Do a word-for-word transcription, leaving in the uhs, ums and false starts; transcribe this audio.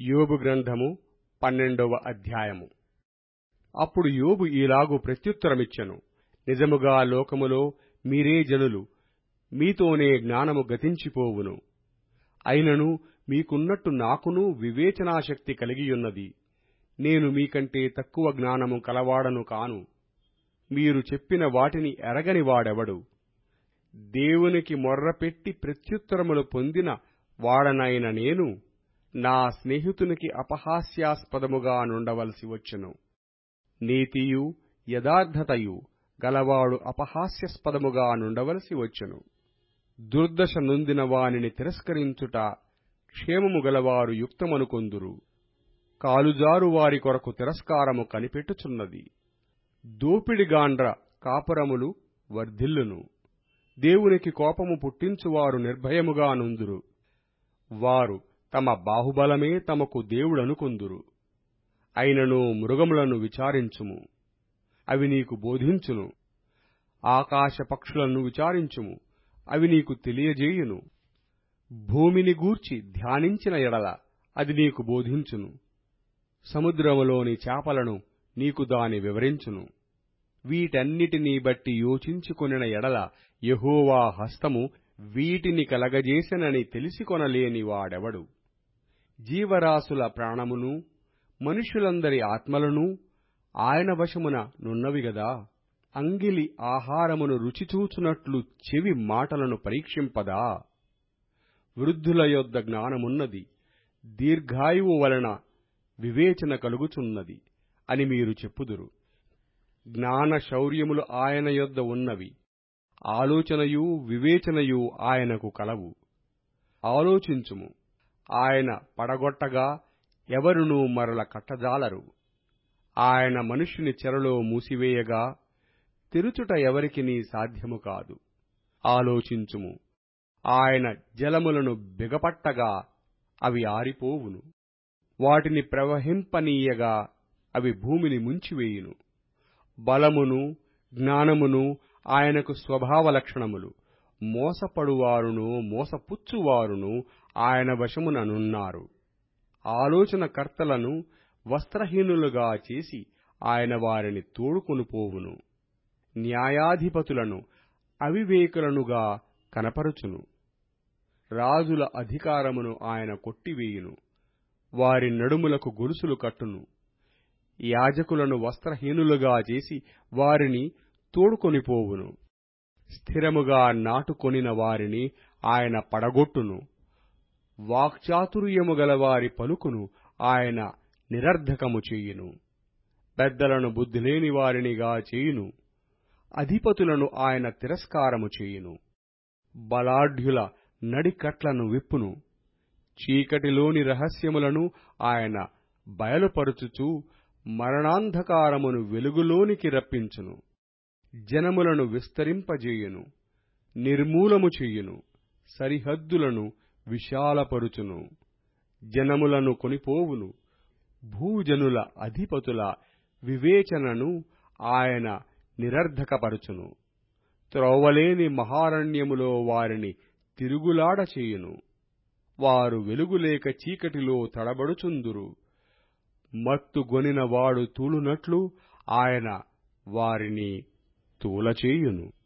యోబు గ్రంథము పన్నెండవ అధ్యాయము. అప్పుడు యోబు ఈలాగు ప్రత్యుత్తరమిచ్చెను. నిజముగా లోకములో మీరే జనులు, మీతోనే జ్ఞానము గతించిపోవును. అయినను మీకున్నట్టు నాకును వివేచనాశక్తి కలిగియున్నది. నేను మీకంటే తక్కువ జ్ఞానము కలవాడను కాను. మీరు చెప్పిన వాటిని ఎరగని వాడెవడు? దేవునికి మొర్రపెట్టి ప్రత్యుత్తరములు పొందిన వాడనైన నేను నా స్నేహితునికి అపహాస్యాస్పదముగా నుండవలసి వచ్చెను. నీతియు యథార్థతయు గలవాడు అపహాస్యాస్పదముగా నుండవలసి వచ్చెను. దుర్దశ నొందిన వానిని తిరస్కరించుట క్షేమము గలవారు యుక్తమనుకొందురు. కాలుజారు వారి కొరకు తిరస్కారము కనిపెట్టుచున్నది. దోపిడిగాండ్ర కాపురములు వర్ధిల్లును. దేవునికి కోపము పుట్టించువారు నిర్భయముగా నుందురు. వారు తమ బాహుబలమే తమకు దేవుడనుకొందురు. అయినను మృగములను విచారించుము, అవి నీకు బోధించును. ఆకాశ పక్షులను విచారించుము, అవి నీకు తెలియజేయును. భూమిని గూర్చి ధ్యానించిన ఎడల అది నీకు బోధించును. సముద్రములోని చేపలను నీకు దాని వివరించును. వీటన్నిటినీ బట్టి యోచించుకొనిన ఎడల యెహోవా హస్తము వీటిని కలగజేసెనని తెలిసికొనలేని వాడెవడు? జీవరాశుల ప్రాణమును మనుష్యులందరి ఆత్మలను ఆయన వశమున నున్నవి గదా. అంగిలి ఆహారమును రుచిచూచునట్లు చెవి మాటలను పరీక్షింపదా? వృద్ధుల యొద్ద జ్ఞానమున్నది, దీర్ఘాయువు వలన వివేచన కలుగుచున్నది అని మీరు చెప్పుదురు. జ్ఞాన శౌర్యములు ఆయన యొద్ద ఉన్నవి, ఆలోచనయు వివేచనయు ఆయనకు కలవు. ఆలోచించుము, ఆయన పడగొట్టగా ఎవరునూ మరల కట్టజాలరు. ఆయన మనుష్యుని చెరలో మూసివేయగా తెరుచుట ఎవరికినీ సాధ్యము కాదు. ఆలోచించుము, ఆయన జలములను బిగపట్టగా అవి ఆరిపోవును. వాటిని ప్రవహింపనీయగా అవి భూమిని ముంచివేయును. బలమును జ్ఞానమును ఆయనకు స్వభావ లక్షణములు. మోసపడువారును మోసపుచ్చువారును ఆయన వశమున నున్నారు. ఆలోచనకర్తలను వస్త్రహీనులుగా చేసి ఆయన వారిని తోడుకొనిపోవును. న్యాయాధిపతులను అవివేకులనుగా కనపరుచును. రాజుల అధికారమును ఆయన కొట్టివేయును. వారి నడుములకు గొలుసులు కట్టును. యాజకులను వస్త్రహీనులుగా చేసి వారిని తోడుకొనిపోవును. స్థిరముగా నాటుకొనిన వారిని ఆయన పడగొట్టును. వాక్చాతుర్యము గలవారి పలుకును ఆయన నిరర్ధకము చేయును. పెద్దలను బుద్ధిలేని వారినిగా చేయును. అధిపతులను ఆయన తిరస్కారము చేయును. బలాఢ్యుల నడికట్లను విప్పును. చీకటిలోని రహస్యములను ఆయన బయలుపరుచుచు మరణాంధకారమును వెలుగులోనికి రప్పించును. జనములను విస్తరింపజేయును, నిర్మూలము చెయ్యును. సరిహద్దులను విశాలపరుచును. జనములను కొనిపోవును. భూజనుల అధిపతుల వివేచనను ఆయన నిరర్ధకపరుచును. త్రోవలేని మహారణ్యములో వారిని తిరుగులాడ చేయును. వారు వెలుగులేక చీకటిలో తడబడుచుందురు. మత్తుగొనిన వాడు తూలునట్లు ఆయన వారిని తూలచేయును.